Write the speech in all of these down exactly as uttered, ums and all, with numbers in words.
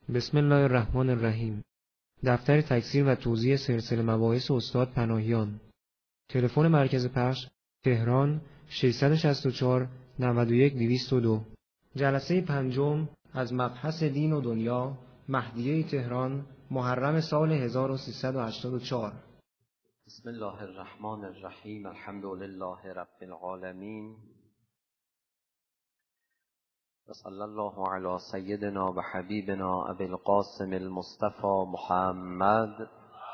بسم الله الرحمن الرحیم. دفتر تکثیر و توزیع سلسله مباحث استاد پناهیان. تلفن مرکز پخش تهران ششصد و شصت و چهار نود و یک دویست و دو. جلسه پنجم از مبحث دین و دنیا، مهدیه تهران، محرم سال هزار و سیصد و هشتاد و چهار. بسم الله الرحمن الرحیم. الحمد لله رب العالمین و صلی الله علی سیدنا و حبیبنا ابی القاسم المصطفى محمد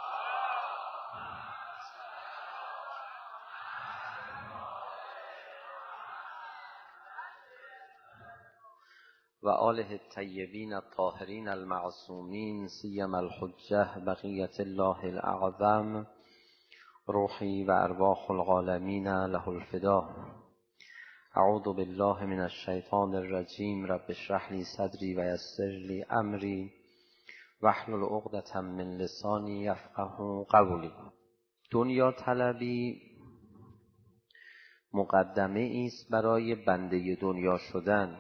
و آله الطیبین الطاهرین المعصومین سیما الحجة بقیة الله الاعظم روحی و ارواح العالمین له الفدا. اعوذ بالله من الشیطان الرجیم. رب اشرح لی صدری و یسر لی امری واحلل عقدة من لسانی یفقهوا قولی. دنیا طلبی مقدمه است برای بنده دنیا شدن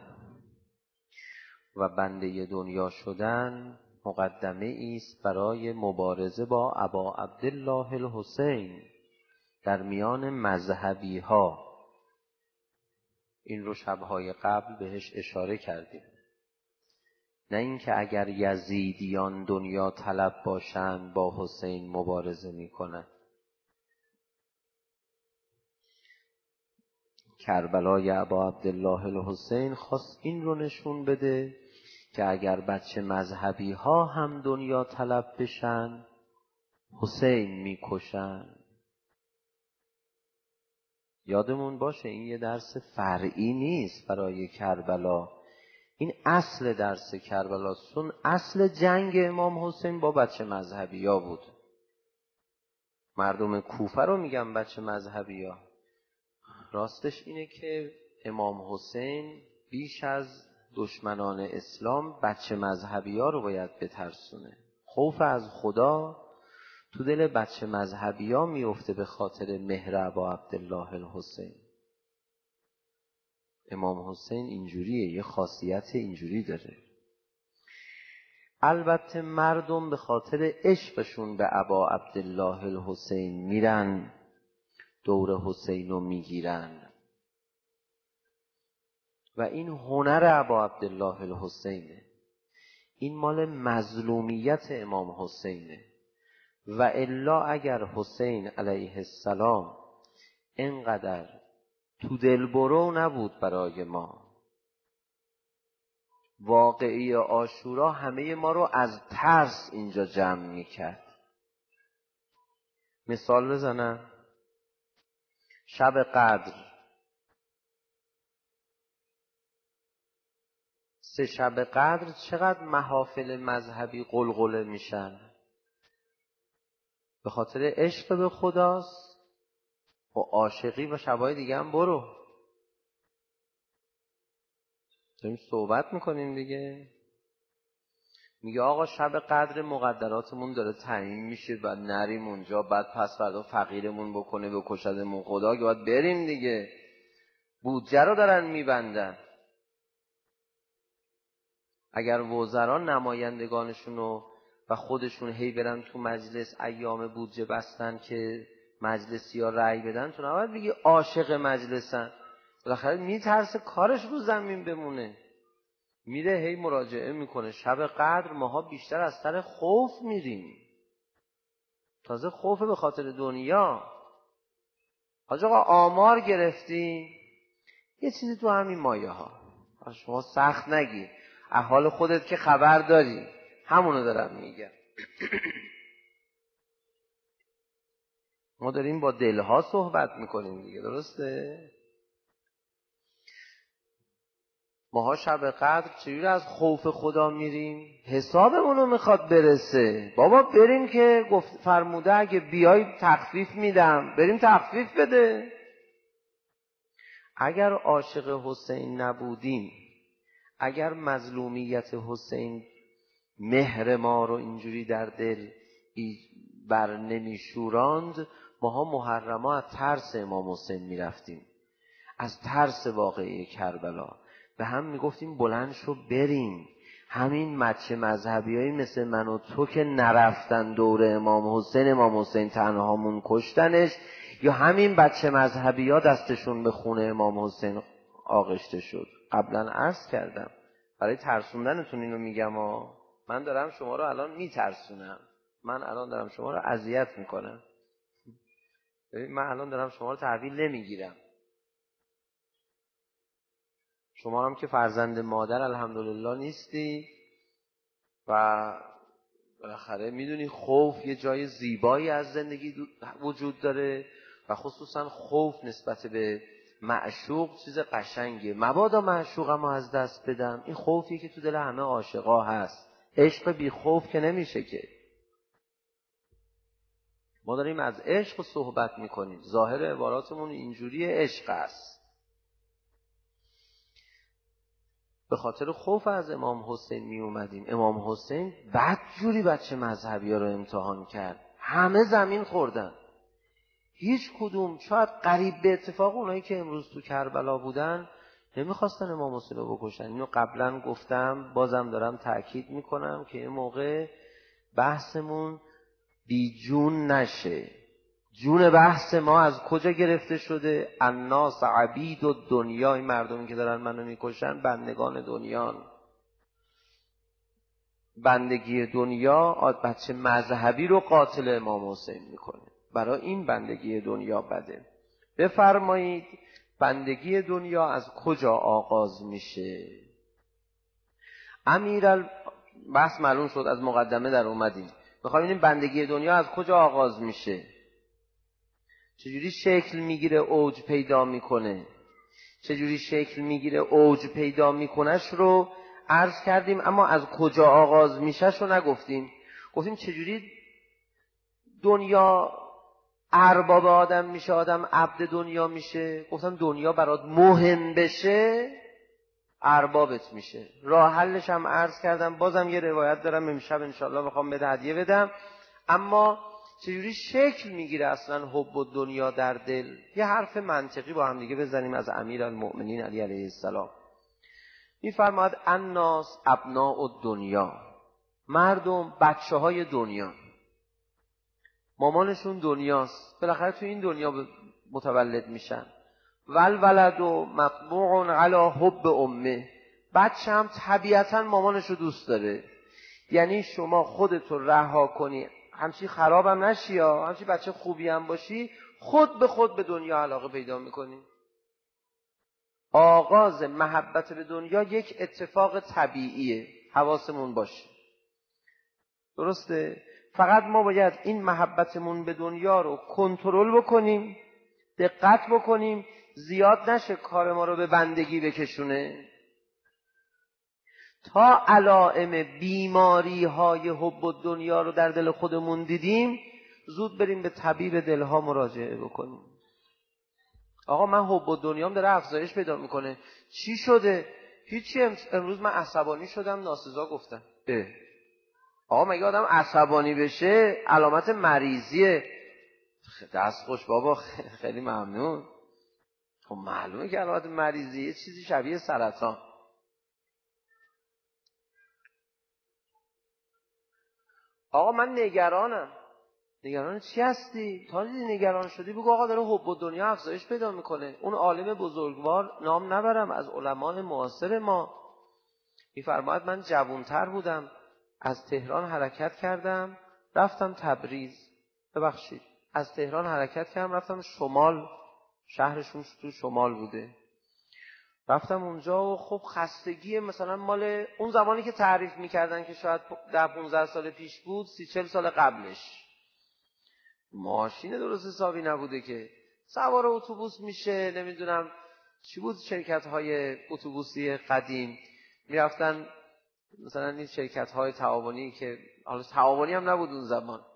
و بنده دنیا شدن مقدمه است برای مبارزه با ابا عبدالله الحسین در میان مذهبی ها. این رو شبهای قبل بهش اشاره کردیم. نه اینکه اگر یزیدیان دنیا طلب باشند با حسین مبارزه میکنند. کربلای ابا عبدالله الحسین خواست این رو نشون بده که اگر بچه مذهبی ها هم دنیا طلب بشن حسین میکشن. یادمون باشه این یه درس فرعی نیست برای کربلا، این اصل درس کربلا. چون اصل جنگ امام حسین با بچه مذهبی ها بود. مردم کوفه رو میگم بچه مذهبی ها. راستش اینه که امام حسین بیش از دشمنان اسلام بچه مذهبی ها رو باید بترسونه. خوف از خدا تو دل بچه مذهبی ها میفته به خاطر مهر ابا عبدالله الحسین. امام حسین اینجوریه، یه خاصیت اینجوری داره. البته مردم به خاطر عشقشون به ابا عبدالله الحسین میرن دور حسین رو میگیرن و این هنر ابا عبدالله الحسینه. این مال مظلومیت امام حسینه. و الا اگر حسین علیه السلام اینقدر تو دلبرو نبود برای ما، واقعی عاشورا همه ما رو از ترس اینجا جمع میکرد. مثال بزنم. شب قدر سه شب قدر چقدر محافل مذهبی قلقله میشن؟ به خاطر عشق به خداست. و عاشقی و شبای دیگه هم برو داریم صحبت میکنیم دیگه. میگه آقا شب قدر مقدراتمون داره تعیین میشه و نریم اونجا، بعد پس فردا فقیرمون بکنه بکشدمون خدا که باید بریم دیگه. بودجه رو دارن میبندن. اگر وزران نمایندگانشونو و خودشون هی برن تو مجلس ایام بودجه بستن که مجلسی ها رأی بدن، تو نباید بگی عاشق مجلسن. بالاخره میترسه کارش رو زمین بمونه، میره هی مراجعه میکنه. شب قدر ماها بیشتر از سر خوف میریم. تازه خوف به خاطر دنیا. حاج آقا آمار گرفتیم یه چیزی تو همین مایه ها. شما سخت نگیر، احوال خودت که خبر داری. همونو دارم میگم. ما داریم با دلها صحبت میکنیم دیگه، درسته؟ ماها شب قدر چجوری از خوف خدا میریم؟ حسابمونو میخواد برسه. بابا بریم که گفت فرموده اگه بیای تخفیف میدم، بریم تخفیف بده. اگر عاشق حسین نبودیم، اگر مظلومیت حسین مهر ما رو اینجوری در دل بر نمیشوراند، ماها محرما از ترس امام حسین میرفتیم، از ترس واقعی کربلا. به هم میگفتیم بلند شو بریم. همین مچه مذهبیایی مثل من و تو که نرفتن دور امام حسین، امام حسین تنهامون کشتنش، یا همین بچه مذهبی‌ها دستشون به خون امام حسین آغشته شد. قبلا عرض کردم برای ترسوندنتون اینو میگم و من دارم شما رو الان میترسونم، من الان دارم شما رو اذیت میکنم. من الان دارم شما رو تحویل نمیگیرم. شما هم که فرزند مادر الحمدلله نیستی و بالاخره میدونی خوف یه جای زیبایی از زندگی وجود داره و خصوصا خوف نسبت به معشوق چیز قشنگه. مبادا معشوقم رو از دست بدم، این خوفی که تو دل همه عاشقا هست. عشق بی خوف که نمیشه که. ما داریم از عشق صحبت میکنیم، ظاهر عباراتمون اینجوری عشق است. به خاطر خوف از امام حسین می اومدیم. امام حسین بدجوری بچه مذهبی ها رو امتحان کرد، همه زمین خوردن، هیچ کدوم شاید قریب به اتفاق اونایی که امروز تو کربلا بودن نمیخواستن امام حسین رو بکشن. اینو قبلا گفتم، بازم دارم تأکید میکنم که این موقع بحثمون بی جون نشه. جون بحث ما از کجا گرفته شده؟ الناس عبید و دنیا، این مردمی که دارن منو میکشن بندگان دنیان. بندگی دنیا بچه مذهبی رو قاتل امام حسین میکنه، برای این بندگی دنیا بده. بفرمایید بندگی دنیا از کجا آغاز میشه؟ امیرال بحث معلوم شد، از مقدمه در اومدیم. بخوایم این بندگی دنیا از کجا آغاز میشه، چجوری شکل میگیره، اوج پیدا میکنه، چجوری شکل میگیره اوج پیدا میکنش رو عرض کردیم. اما از کجا آغاز میشهش رو نگفتیم. گفتیم چجوری دنیا ارباب آدم میشه، آدم عبد دنیا میشه. گفتم دنیا برات مهم بشه اربابت میشه. راه حلش هم عرض کردم، بازم یه روایت دارم امشب انشالله میخوام بده هدیه بدم. اما چجوری شکل میگیره اصلا حب و دنیا در دل؟ یه حرف منطقی با هم دیگه بزنیم از امیرالمؤمنین علی علیه السلام. میفرماد الناس ابناء الدنیا، مردم بچه های دنیا، مامانشون دنیاست، بالاخره تو این دنیا متولد میشن. والولد و مطبوع علی حب امه، بچه هم طبیعتا مامانشو دوست داره. یعنی شما خودتو رها کنی همچی خرابم نشی یا همچی بچه خوبی هم باشی، خود به خود به دنیا علاقه پیدا میکنی. آغاز محبت به دنیا یک اتفاق طبیعیه، حواسمون باشه. درسته؟ فقط ما باید این محبتمون به دنیا رو کنترل بکنیم، دقت بکنیم زیاد نشه کار ما رو به بندگی بکشونه. تا علائم بیماری های حب و دنیا رو در دل خودمون دیدیم، زود بریم به طبیب دلها مراجعه بکنیم. آقا من حب و دنیام داره افزایش پیدا میکنه، چی شده؟ هیچی، امروز من عصبانی شدم، ناسزا گفتم. اه. آقا مگه آدم عصبانی بشه علامت مریضیه؟ دست خوش بابا، خیلی ممنون. خب معلومه که علامت مریضیه، چیزی شبیه سرطان. آقا من نگرانم. نگران چی هستی؟ تا دیدی نگران شدی بگو آقا داره حب و دنیا افزایش پیدا میکنه. اون عالم بزرگوار، نام نبرم، از علمان معاصر ما میفرماید من جوانتر بودم، از تهران حرکت کردم رفتم تبریز، ببخشید از تهران حرکت کردم رفتم شمال، شهرشون تو شمال بوده، رفتم اونجا و خب خستگی مثلا مال اون زمانی که تعریف میکردن که شاید ده پونزده سال پیش بود، سی چل سال قبلش، ماشین درست حسابی نبوده که سوار اتوبوس میشه، نمیدونم چی بود، شرکت های اتوبوسی قدیم میرفتن مثلا این شرکت های تعاونی که حالا تعاونی هم نبود اون زمان،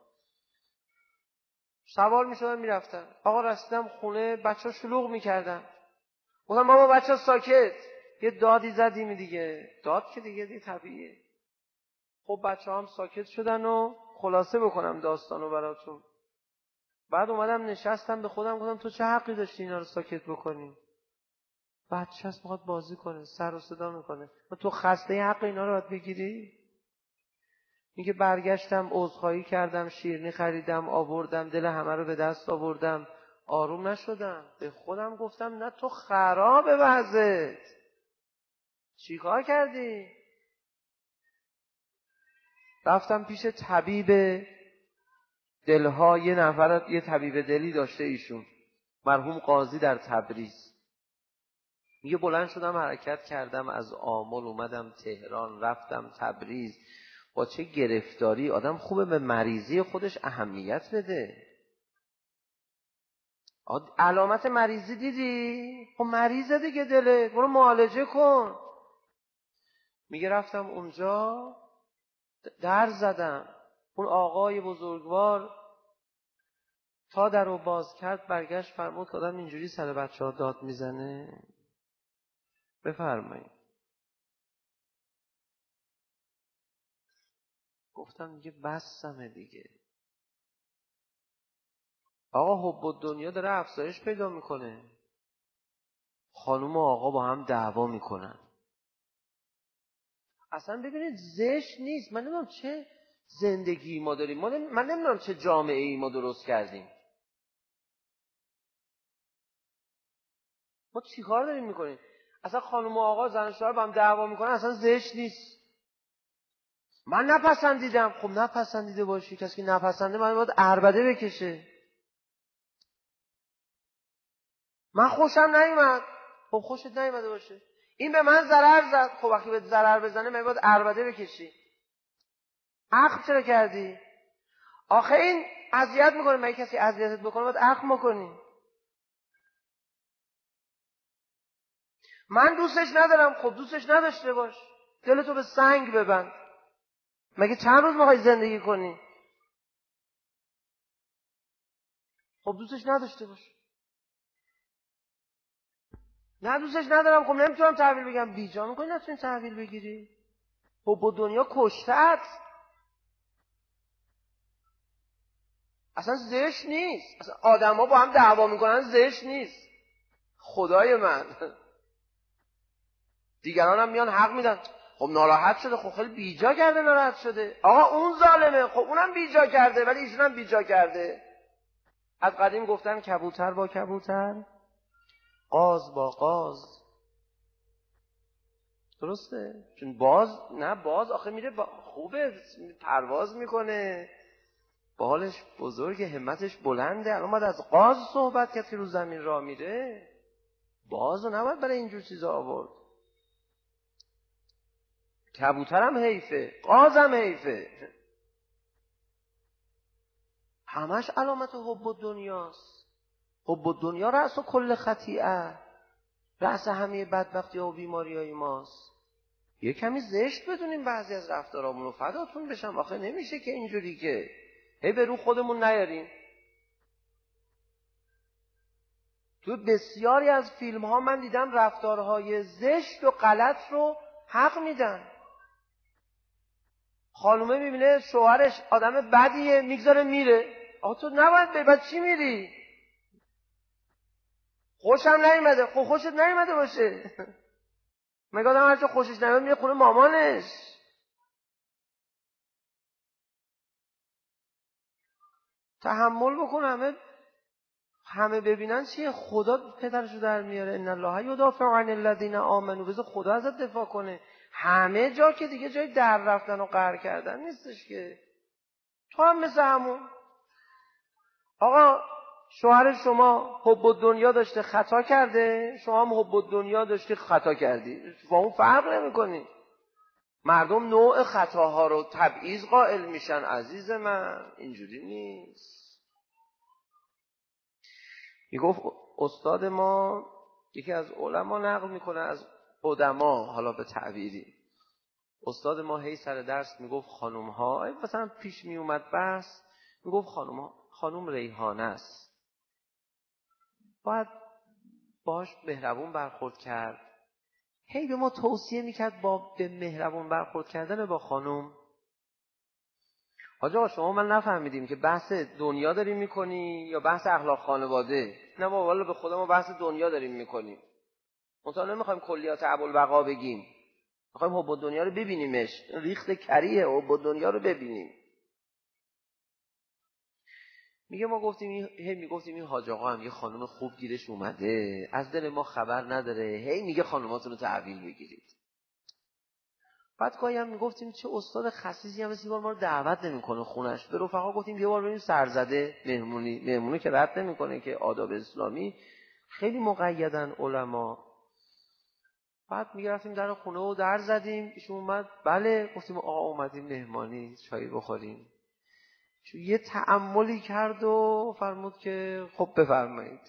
سوار میشدن میرفتن. آقا رسیدم خونه، بچه ها شلوغ میکردن، گفتم بابا بچه ها ساکت، یه دادی زدیم دیگه، داد که دیگه دی طبیعیه. خب بچه ها هم ساکت شدن و خلاصه بکنم داستانو براتون. بعد اومدم نشستم به خودم گفتم تو چه حقی داشتی اینا رو ساکت بکنی؟ بچه هست میخواد بازی کنه، سر و صدا میکنه. تو خسته حق اینا رو باید بگیری؟ میگه برگشتم عذرخواهی کردم، شیرینی خریدم آوردم، دل همه رو به دست آوردم، آروم نشدم. به خودم گفتم نه تو خرابه وضعت، چی کار کردی؟ رفتم پیش طبیب دلها. یه نفر یه طبیب دلی داشته ایشون، مرحوم قاضی در تبریز. میگه بلند شدم حرکت کردم، از آمل اومدم تهران، رفتم تبریز. با چه گرفتاری! آدم خوبه به مریضی خودش اهمیت بده. علامت مریضی دیدی؟ خب مریضه دیگه دلت، برو معالجه کن. میگه رفتم اونجا در زدم، اون آقای بزرگوار تا در رو باز کرد برگشت فرمود که آدم اینجوری سر بچه ها داد میزنه؟ بفرمایید. گفتم دیگه بسمه دیگه. آقا حب الدنیا داره افزایش پیدا میکنه، خانوم و آقا با هم دعوا میکنن. اصلا ببینید زشت نیست. من نمیدونم چه زندگی ما داریم، ما نمی... من نمیدونم چه جامعه ای ما درست کردیم. ما چی کار داریم میکنیم؟ اصلا خانوم و آقا زن و شوهر با هم دعوا میکنن اصلا زشت نیست. من نپسندیدم. خب نپسندیده باشی، کسی که نپسنده من باید عربده بکشه. من خوشم نیومد. خب خوشت نیومده باشه. این به من ضرر زد. خب وقتی به ضرر بزنه من باید عربده بکشی. اخم چرا کردی؟ آخه این اذیت میکنه. مگه کسی اذیتت بکنه باید اخم بکنی؟ من دوستش ندارم. خب دوستش نداشته باش، دلتو به سنگ ببند. مگه چند روز میخوای زندگی کنی؟ خب دوستش نداشته باش. نه دوستش ندارم. خب نمیتونم تحویل بگم. بیجا میکنی نتونی تحویل بگیری. خب با دنیا کشتت. اصلا زشت نیست. اصلا آدم ها با هم دعوا میکنن زشت نیست. خدای من دیگران هم میان حق میدن. خب ناراحت شده. خب خیلی بیجا کرده ناراحت شده. آقا اون ظالمه. خب اونم بیجا کرده ولی ایشون هم بیجا کرده. از قدیم گفتن کبوتر با کبوتر، قاز با قاز. درسته؟ چون باز نه باز آخه میره با خوبه پرواز میکنه، بالش بزرگه، همتش بلنده. الان باید از قاز صحبت کرد که رو زمین راه میره. بازو نباید برای اینجور چیزا آورد. کبوترم حیفه، قازم حیفه. همش علامت حب الدنیاست. حب الدنیا رأس و کل خطیئه، رأس همه بدبختی و بیماری های ماست. یه کمی زشت بدونیم بعضی از رفتارامون رو. فداتون بشم. آخه نمیشه که اینجوری که هی به رو خودمون نیاریم. تو بسیاری از فیلم ها من دیدم رفتارهای زشت و غلط رو حق میدن. خانومه میبینه شوهرش آدم بدیه میگذاره میره. آخه تو نباید بری، بعد چی میری؟ خوشم نیومده. خب خوشت نیومده باشه. مگه آدم هرچه خوشش نیومده میره خونه مامانش؟ تحمل بکن. همه همه ببینن چیه؟ خدا پدرشو در میاره. ان الله یدافع عن الذین آمنوا. بذار خدا ازت دفاع کنه. همه جا که دیگه جای در رفتن و قهر کردن نیستش که. تو هم مثل همون. آقا شوهر شما حب الدنیا داشته خطا کرده، شما هم حب الدنیا داشتی خطا کردی. با اون فرق نمی‌کنی. مردم نوع خطاها رو تبعیض قائل میشن. عزیز من اینجوری نیست. میگفت استاد ما، یکی از علما نقل میکنه از قدما، حالا به تعبیری، استاد ما هی سر درس میگفت خانوم ها، مثلا پیش میومد بحث، میگفت خانوم ها، خانوم ریحانه است، باید باش مهربون برخورد کرد. هی به ما توصیه میکرد با به مهربون برخورد کردن با خانوم. حاجی آقا شما من نفهمیدیم که بحث دنیا داریم میکنی یا بحث اخلاق خانواده؟ نه ما والا به خدا ما بحث دنیا داریم میکنیم. مثلا نمیخوایم کلیات ابوالبقا بگیم، میخوایم حب الدنیا رو ببینیمش، ریخت کریه حب الدنیا رو ببینیم. میگه ما گفتیم این هی میگفتیم این حاج آقا هم یه خانم خوب گیرش اومده، از دل ما خبر نداره، هی میگه خانوماتون رو تحویل بگیرید. بعد گاهی هم میگفتیم چه استاد خسیسی هم مثل بار ما رو دعوت نمیکنه خونش. به رفقا گفتیم یه بار بریم سرزده مهمونی، مهمونی که رد نمیکنه که آداب اسلامی خیلی مقیدن علما. بعد میگه رفتیم در خونه و در زدیم، ایشون اومد، بله، گفتیم آقا اومدیم مهمانی چای بخوریم. چون یه تأملی کرد و فرمود که خب بفرمایید.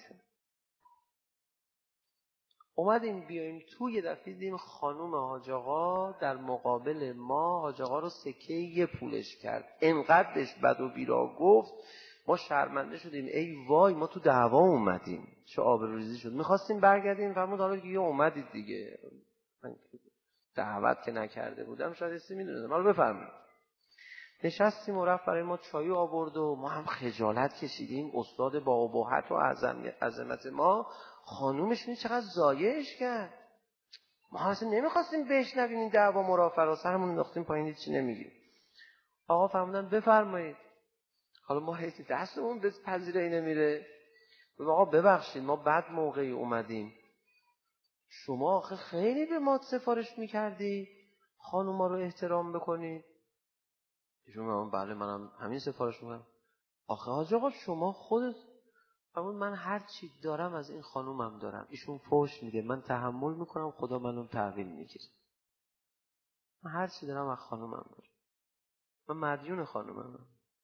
اومدیم بیایم تو، یه دفعه دیدیم خانم حاج آقا در مقابل ما حاج آقا رو سکه یه پولش کرد، انقدرش بد و بیرا گفت ما شرمنده شدیم، ای وای ما تو دعوا اومدیم، چه آبروریزی شد. میخواستیم برگردیم، فرمود حالا دیگه اومدید دیگه، من دعوت که نکرده بودم شاید اسمی میدونم، حالا بفرمایید. نشستیم و رفت برای ما چای آورد و ما هم خجالت کشیدیم. استاد با ابهت و عظمت ما، خانومش چقدر زایش کرد. ما اصلا نمیخواستیم بشنویم این دعوا مرافعه رو، سرمون انداختیم پایین، هیچی نمیگیم. آقا فرمودن بفرمایید. حالا ما هیچ دستمون به پذیرایی نمیره. آقا ببخشید ما بد موقعی اومدیم، شما آخه خیلی به ما سفارش میکردی خانوما رو احترام بکنید. ایشون میگم بله منم همین سفارش میکنم. آخه حاج آقا شما خودت فرمود من هر چی دارم از این خانومم دارم. ایشون فحش میده، من تحمل میکنم، خدا منو تحویل میگیره. من هر چی دارم از خانومم دارم، من مدیون خانومم.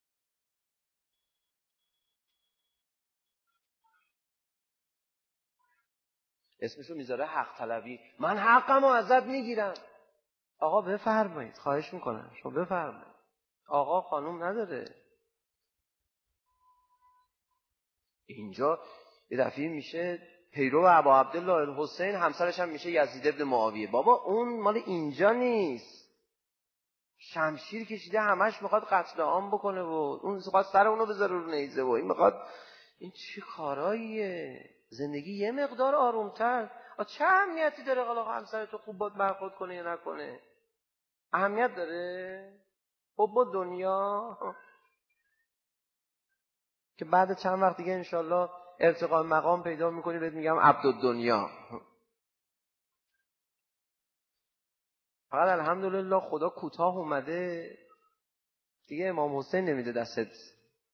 اسمشو میذاره حق طلبی، من حقمو ازت میگیرم. آقا بفرمایید، خواهش میکنم شما بفرمایید. آقا خانوم نداره. اینجا یه دفعه میشه پیرو ابا عبدالله الحسین، همسرش هم میشه یزید ابن معاویه. بابا اون مال اینجا نیست، شمشیر کشیده همش میخواد قتل عام بکنه و اون میخواد سر اونو بذاره رو نیزه و این میخواد. این چه کاراییه؟ زندگی یه مقدار آرومتر. چه اهمیتی داره حالا همسر تو خوب باید برخورد کنه یا نکنه؟ اهمیت داره؟ خب با دنیا که بعد چند وقت دیگه انشالله ارتقاء مقام پیدا میکنی، بهت میگم عبدالدنیا. فقط الحمدلله خدا کوتاه اومده دیگه، امام حسین نمیده دستت.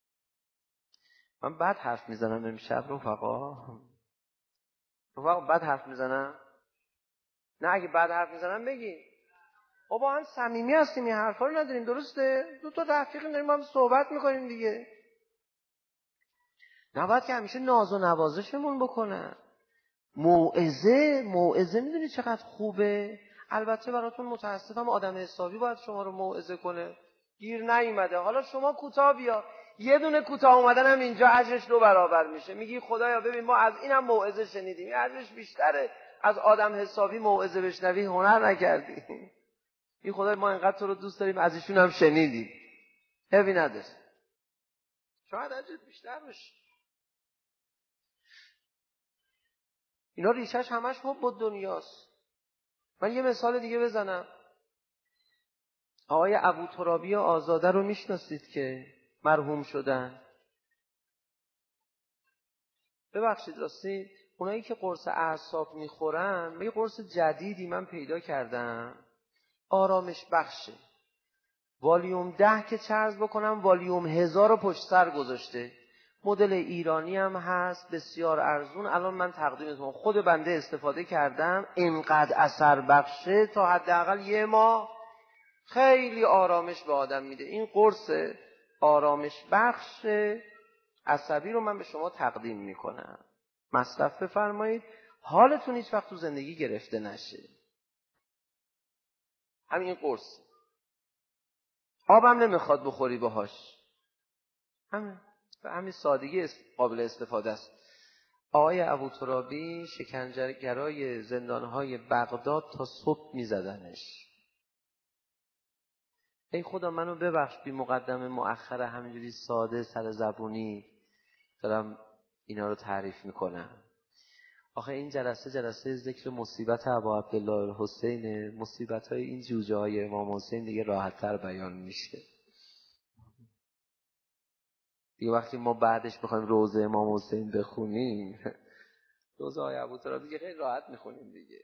من بعد حرف میزنم امشب رفقا، رفقا بعد حرف میزنم. نه اگه بعد حرف میزنم بگی ما با هم صمیمی هستیم، این حرفا رو نداریم، درسته؟ دو تا تحقیق داریم با هم صحبت میکنیم دیگه. نباید که همیشه ناز و نوازشمون بکنن. موعظه موعظه میدونی چقدر خوبه؟ البته براتون متاسفم آدم حسابی باید شما رو موعظه کنه، گیر نیومده. حالا شما کوتاه بیا، یه دونه کوتاه اومدن هم اینجا اجرش دو برابر میشه. میگی خدایا ببین ما از اینم موعظه شنیدیم، این اجرش بیشتره از آدم حسابی موعظه بشنوی هنر نکردی. این خدای ما اینقدر تو رو دوست داریم از ایشون هم شنیدیم، حیفی نداره، شاید اجرت بیشتر بشه. اینا ریشش همش حب الدنیاست. من یه مثال دیگه بزنم. آقای ابوترابی آزاده رو میشناسید که مرحوم شدن؟ ببخشید راستی اونایی که قرص اعصاب میخورن، یه قرص جدیدی من پیدا کردم، آرامش بخشه. والیوم ده که چرز بکنم والیوم هزار رو پشت سر گذاشته. مدل ایرانی هم هست، بسیار ارزون. الان من تقدیمتون خود بنده استفاده کردم، اینقدر اثر بخشه تا حداقل یه ماه خیلی آرامش به آدم میده. این قرص آرامش بخش عصبی رو من به شما تقدیم میکنم، مصرف بفرمایید، حالتون هیچ وقت تو زندگی گرفته نشه. همین قرص، آبم نمیخواد بخوری باهاش، همین به همین سادگی قابل استفاده است. آقای ابوترابی شکنجهگرای زندانهای بغداد تا صبح میزدنش. ای خدا منو ببخش بی مقدمه مؤخره همینجوری ساده سر زبونی دارم اینا رو تعریف میکنم. آخه این جلسه جلسه ذکر مصیبت ابا عبدالله الحسین، مصیبت های این جوجه های امام حسین دیگه راحت تر بیان میشه دیگه. وقتی ما بعدش بخوایم روضه امام حسین بخونیم، روضه های ابوترابی دیگه خیلی راحت میخونیم دیگه.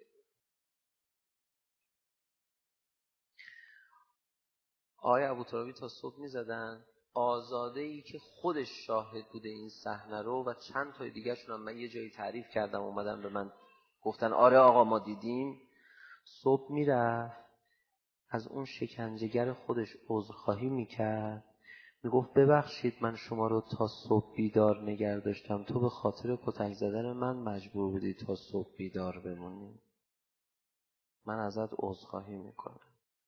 آقای ابوترابی تا صبح میزدن. آزاده ای که خودش شاهد بوده این صحنه رو و چند تای دیگه شون هم من یه جایی تعریف کردم، اومدن به من گفتن آره آقا ما دیدیم. صبح میرفت از اون شکنجهگر خودش عذرخواهی میکرد، میگفت ببخشید من شما رو تا صبح بیدار نگه داشتم، تو به خاطر کتک زدن من مجبور بودی تا صبح بیدار بمونی، من ازت عذرخواهی میکنم.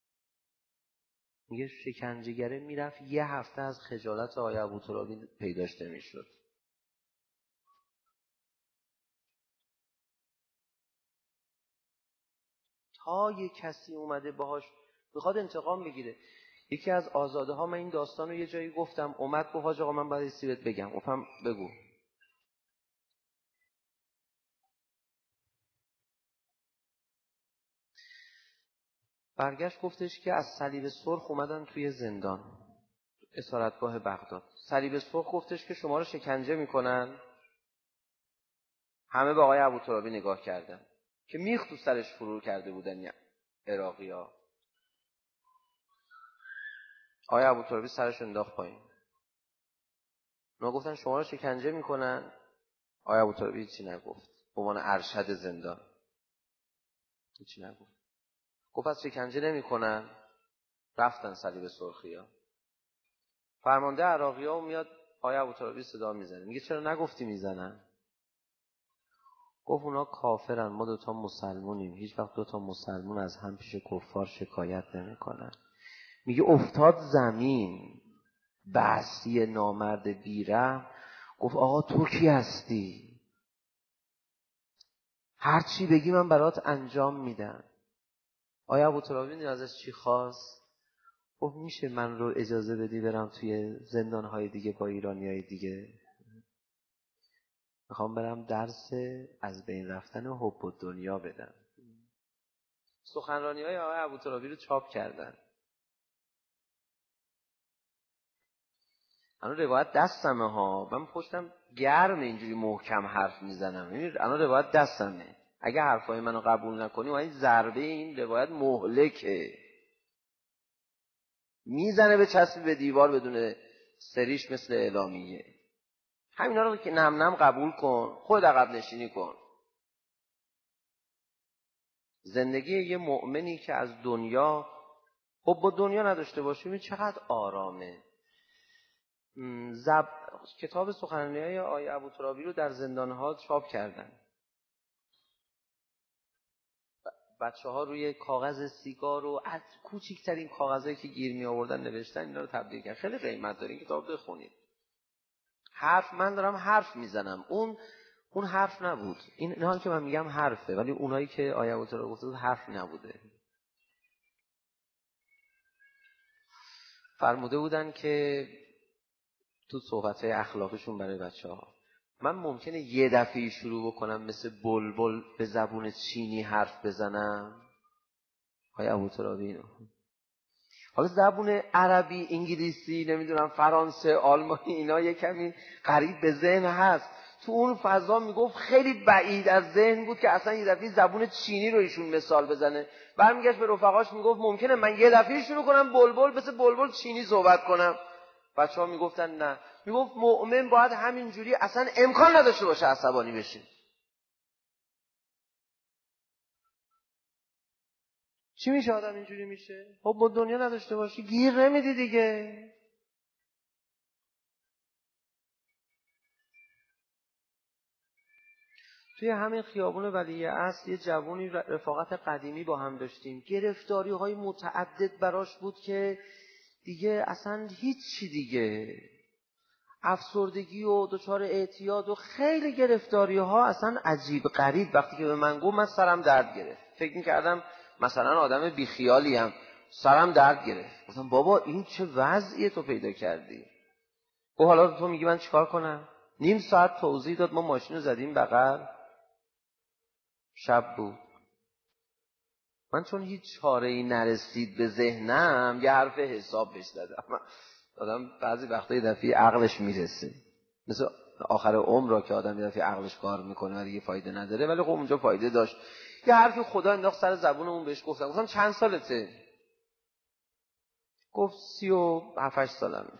میگه شکنجهگره میرفت یه هفته از خجالت آقای ابوترابی پیداشته میشد. تا یه کسی اومده باهاش بخواد انتقام بگیره. یکی از آزاده ها، من این داستان رو یه جایی گفتم، اومد گفت حاج آقا من باید سیرت بگم. گفتم بگو. برگشت گفتش که از صلیب سرخ اومدن توی زندان اسارتگاه بغداد. صلیب سرخ گفتش که شما رو شکنجه میکنن. همه به آقای ابوترابی نگاه کردن که میخ تو سرش فرو کرده بودن یا عراقی ها. آقای ابوترابی سرش انداخت پایین. اونا گفتن شما رو شکنجه میکنن. آقای ابوترابی هیچی نگفت. به عنوان ارشد زندان هیچی نگفت. گفت از شکنجه نمیکنن. رفتن صلیب سرخی ها. فرمانده عراقی ها میاد آقای ابوترابی صدا میزنه، میگه چرا نگفتی میزنن؟ گفت اونا کافرن، ما دوتا مسلمونیم، هیچ وقت دوتا مسلمون از هم پیش کفار شکایت نمیکنن. میگه افتاد زمین بعثی نامرد بیرحم، گفت آقا تو کی هستی؟ هر چی بگی من برات انجام میدم. آیا ابوترابی میدونی ازش چی خواست؟ گفت میشه من رو اجازه بدی برم توی زندانهای دیگه با ایرانیای دیگه؟ میخوام برم درس از بین رفتن حب و دنیا بدم. سخنرانی های آقای ابوترابی رو چاپ کردن. الان روایت دستمه ها، من پشتم گرم اینجوری محکم حرف میزنم. الان روایت دستمه، اگه حرفای منو قبول نکنی و این ضربه این روایت مهلکه، میزنه به چسب به دیوار بدون سریش مثل اعلامیه. همینا رو که نم نم قبول کن، خود عقب نشینی کن. زندگی یه مؤمنی که از دنیا خب با دنیا نداشته باشه می چقدر آرامه. زب... کتاب سخنرانی‌های آقای ابوترابی رو در زندان‌ها چاپ کردن. بچه ها روی کاغذ سیگار و از کوچکترین کاغذایی که گیر می آوردن نوشتن، اینا رو تبدیل کردن. خیلی قیمت داره این کتاب، بخونید. حرف من دارم حرف میزنم، اون اون حرف نبود. این نه که من میگم حرفه، ولی اونایی که آیه ابوترابی گفته بود حرف نبوده. فرموده بودن که تو صحبت‌های اخلاقشون برای بچه‌ها، من ممکنه یه دفعه شروع بکنم مثل بلبل به زبون چینی حرف بزنم؟ آیه ابوترابی اینو. حالا زبون عربی، انگلیسی، نمیدونم فرانسه، آلمانی، اینا یه کمی قریب به ذهن هست. تو اون فضا میگفت خیلی بعید از ذهن بود که اصلا یه دفعه زبون چینی رو ایشون مثال بزنه. برمیگشت به رفقاش میگفت ممکنه من یه دفعه شروع کنم بلبل مثل بلبل چینی صحبت کنم. بچه‌ها میگفتن نه. میگفت مؤمن باید همینجوری، اصلا امکان نداشته باشه عصبانی بشه. چی میشه آدم اینجوری میشه؟ خب با دنیا نداشته باشی گیر نمیدی دیگه. توی همین خیابون ولیعصر یه جوونی رفاقت قدیمی با هم داشتیم. گرفتاری های متعدد براش بود که دیگه اصلا هیچی دیگه. افسردگی و دچار اعتیاد و خیلی گرفتاری ها اصلا عجیب غریب. وقتی که به من گفت من سرم درد گرفت، فکر می‌کردم مثلا آدم بیخیالی ام، سرم درد گرفت. گفتم بابا این چه وضعیه تو پیدا کردی؟ گفت حالا تو میگی من چیکار کنم؟ نیم ساعت توضیح داد. ما ماشین رو زدیم بغل، شب بود. من چون هیچ چاره‌ای نرسید به ذهنم یه حرف حساب بهش زدم. آدم بعضی وقتا یه دفعه عقلش میرسه، مثل آخر عمر را که آدم یه دفعه عقلش کار میکنه و دیگه فایده نداره، ولی خب اونجا فایده داشت. یه حرفی خدا انداخت سر زبونمون، بهش گفتم گفتم چند سالته؟ گفت سی و هفت سالمه.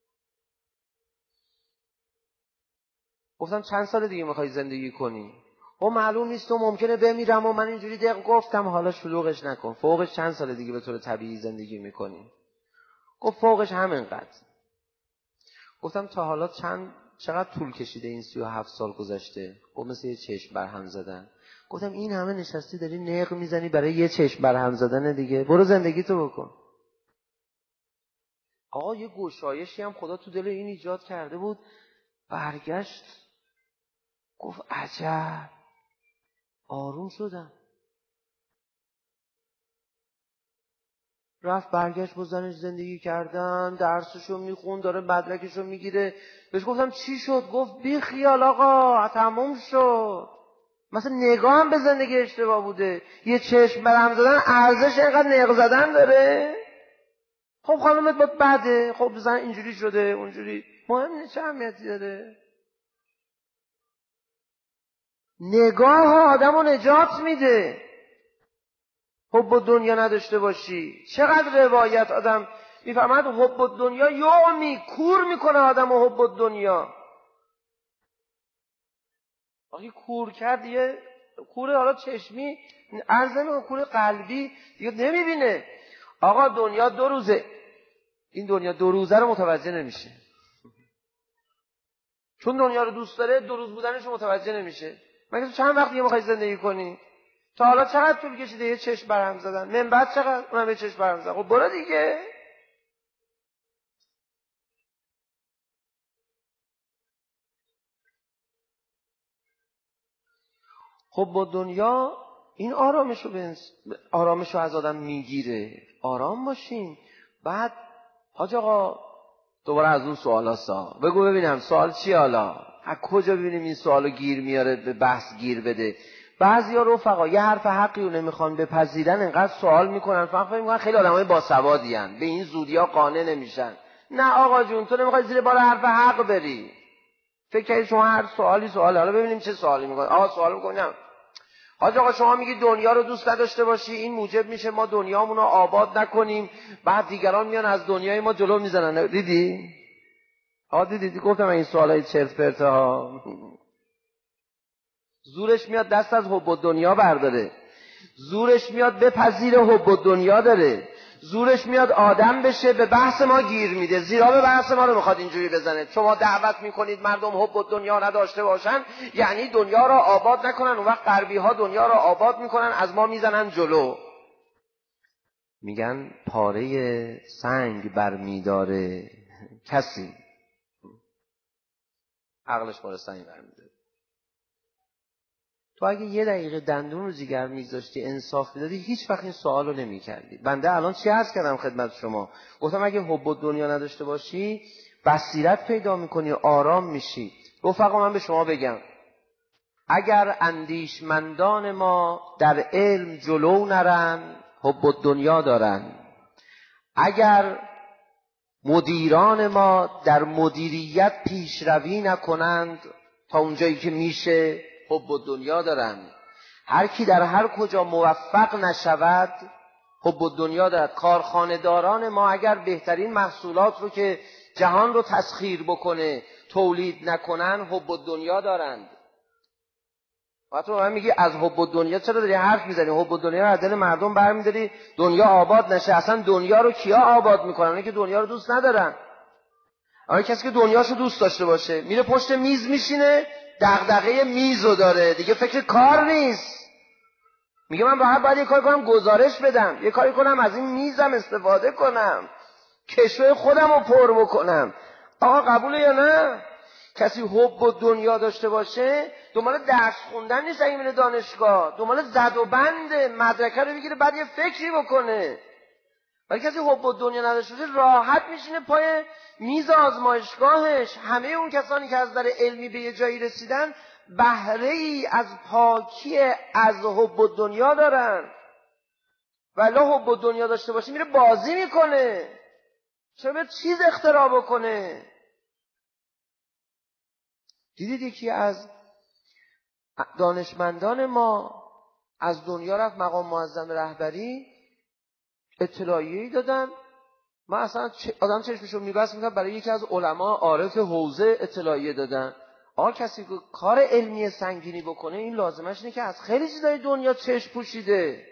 گفتم چند سال دیگه میخوای زندگی کنی؟ و معلوم نیست و ممکنه بمیرم و من اینجوری دق گفتم حالا شلوغش نکن. فوقش چند سال دیگه به طور طبیعی زندگی میکنی؟ گفت فوقش همینقدر. گفتم تا حالا چند چقدر طول کشیده این سی و هفت سال گذشته؟ گفت مثل یه چشم برهم زدن. گفتم این همه نشستی داری نق میزنی برای یه چشم برهم زدن دیگه، برو زندگی تو بکن. آقا یه گشایشی هم خدا تو دل این ایجاد کرده بود. برگشت گفت عجب، آروم شدم. رفت برگشت با زنش زندگی کردن، درسشو میخون، داره مدرکشو میگیره. بهش گفتم چی شد؟ گفت بی خیال آقا، تموم شد. مثلا نگاه هم به زندگی اشتباه بوده. یه چشم برهم زدن ارزش اینقدر نق زدن داره؟ خب خانومت با بده، خب زن اینجوری شده اونجوری، مهم نیست، چه اهمیتی داره؟ نگاه آدمو نجات میده. حب دنیا نداشته باشی. چقدر روایت آدم میفهمد حب دنیا یومی کور میکنه آدم و حب دنیا. آخی کور کرد یه کور حالا چشمی عرض نمیکنه، کور قلبی دیگه نمیبینه. آقا دنیا دو روزه، این دنیا دو روزه رو متوجه نمیشه. چون دنیا رو دوست داره دو روز بودنش رو متوجه نمیشه. مگه تو چند وقت دیگه میخوای زندگی کنی؟ تا حالا چقدر طول کشیده یه چشم برهم زدن؟ من بعد چقدر اونم یه چشم برهم زدن. خب برو دیگه. خب با دنیا این آرامشو بنس... آرامشو از آدم میگیره. آرام باشین. بعد حاج آقا دوباره از اون سوال هستا بگو ببینم سوال چی؟ حالا از کجا ببینیم این سوالو گیر میاره به بحث گیر بده؟ بعضیا رفقا یه حرف حقی رو نمیخوان بپذیرن، انقدر سوال میکنن فقط فکر میکنن خیلی آدمای باسوادی ان، به این زودیا قانع نمیشن. نه آقا جون، تو نمیخوای زیر بار حرف حق بری. فکر کنید شما هر سوالی سوال، حالا ببینیم چه سوالی میکنن. آقا سوال میکنم حاج آقا شما میگی دنیا رو دوست نداشته باشی، این موجب میشه ما دنیامونو آباد نکنیم، بعد دیگران میان از دنیای ما جلو میزنن. دیدی؟ آقا دیدی؟ دی گفتم این سوالای چرت پرته ها زورش میاد دست از حب دنیا برداره، زورش میاد بپذیره حب دنیا داره، زورش میاد آدم بشه به بحث ما گیر میده، زیرا به بحث ما رو میخواد اینجوری بزنه. شما دعوت میکنید مردم حب دنیا نداشته باشن، یعنی دنیا را آباد نکنن. اون وقت غربی ها دنیا را آباد میکنن، از ما میزنن جلو. میگن پاره سنگ برمیداره کسی، عقلش پاره سنگ برمیداره. تو اگه یه دقیقه دندون رو جگر میذاشتی انصاف میدادی، هیچ وقت این سوال رو نمی کردی. بنده الان چی عرض کردم خدمت شما؟ گفتم اگه حب دنیا نداشته باشی بصیرت پیدا میکنی، آرام میشی. رفقا من به شما بگم اگر اندیشمندان ما در علم جلو نرن حب دنیا دارن، اگر مدیران ما در مدیریت پیشروی نکنند تا اونجایی که میشه حب دنیا دارن. هر کی در هر کجا موفق نشود حب دنیا دارد. کارخانه داران ما اگر بهترین محصولات رو که جهان رو تسخیر بکنه تولید نکنن حب دنیا دارند. و تو من میگی از حب دنیا چرا داری حرف میزنی؟ حب دنیا رو از دل مردم برمیداری دنیا آباد نشه. اصلا دنیا رو کیا آباد میکنن؟ اونایی که دنیا رو دوست ندارن. اما کسی که دنیاشو دوست داشته باشه میره پشت میز میشینه، دغدغه میزو داره دیگه، فکر کار نیست. میگه من باید باید یه کاری کنم گزارش بدم، یه کاری کنم از این میزم استفاده کنم، کشوی خودم رو پر بکنم. آقا قبوله یا نه؟ کسی حب و دنیا داشته باشه دنبال درس خوندن نیست، اگه میره دانشگاه دنبال زد و بند مدرکه رو بگیره بعد یه فکری بکنه. ولی کسی حب و دنیا نداشته باشه راحت میشینه پای میز آزمایشگاهش. همه اون کسانی که از نظر علمی به یه جایی رسیدن بهره ای از پاکی از حب دنیا دارن. ولی حب دنیا داشته باشه میره بازی میکنه، چرا به چیز اختراع بکنه؟ دیدید یکی از دانشمندان ما از دنیا رفت مقام معظم رهبری، اطلاعیه‌ای دادن. من اصلا آدم چشمشو میبست میگم برای یکی از علما عارف حوزه اطلاعیه دادن. آقا کسی که کار علمی سنگینی بکنه این لازمش اینه که از خیلی چیزای دنیا چشم پوشیده.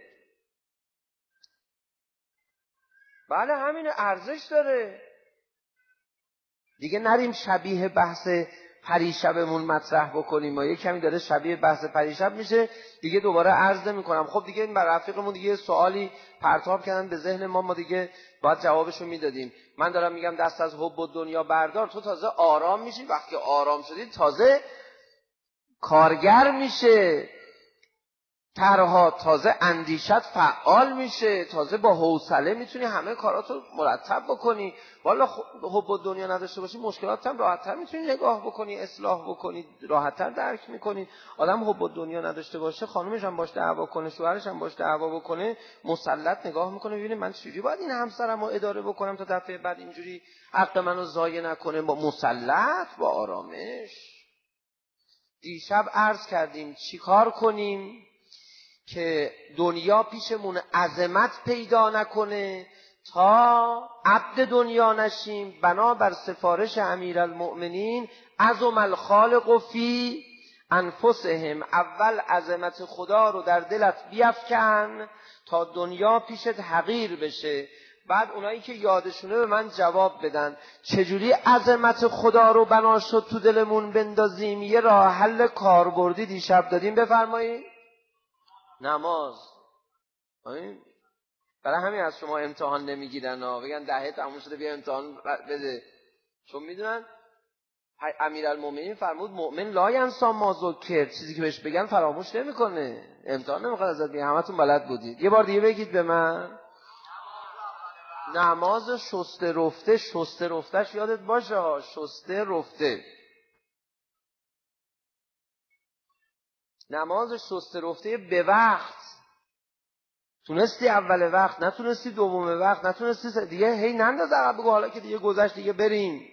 بله همین ارزش داره دیگه. نریم شبیه بحث پریشبمون مطرح بکنیم، ما یک کمی داره شبیه بحث پریشب میشه دیگه. دوباره عرض نمی‌کنم. خب دیگه این بر رفیقمون دیگه سوالی پرتاب کردن به ذهن ما، ما دیگه باید جوابشو میدادیم. من دارم میگم دست از حب و دنیا بردار، تو تازه آرام میشی. وقتی آرام شدی تازه کارگر میشه، طرها تازه اندیشت فعال میشه، تازه با حوصله میتونی همه کاراتو مرتب بکنی. والا حب و دنیا نداشته باشی مشکلات هم راحت‌تر میتونی نگاه بکنی، اصلاح بکنی، راحت‌تر درک میکنی. آدم حب و دنیا نداشته باشه، خانومش هم باش دعوا کنه، شوهرش هم باش دعوا بکنه، مسلط نگاه میکنه، ببینه من چجوری باید این همسرمو اداره بکنم تا دفعه بعد اینجوری حق منو ضایع نکنه. با مسلط، با آرامش. دیشب عرض کردیم چیکار کنیم که دنیا پیشمون عظمت پیدا نکنه، تا عبد دنیا نشیم. بنابر سفارش امیرالمؤمنین عظم الخالق فی انفسهم، اول عظمت خدا رو در دلت بیفکن تا دنیا پیشت حقیر بشه. بعد اونایی که یادشونه به من جواب بدن چجوری عظمت خدا رو بنا شد تو دلمون بندازیم. یه راه حل کاربردی دیشب دادیم، بفرمایید. نماز. برای همین از شما امتحان نمیگیرن ها، بگن دهه تموم شده بیا امتحان بده، چون میدونن امیرالمومنین فرمود مؤمن لا ینسی ما ذکر، چیزی که بهش بگن فراموش نمیکنه. امتحان نمیخواد ازت بگن، همتون بلد بودید. یه بار دیگه بگید به من. نماز شسته رفته. شسته رفتش یادت باشه ها، شسته رفته. نماز شسته رفته به وقت. تونستی اول وقت، نتونستی دوم وقت، نتونستی دیگه هی ننداز عقب، بگو حالا که دیگه گذشت دیگه بریم.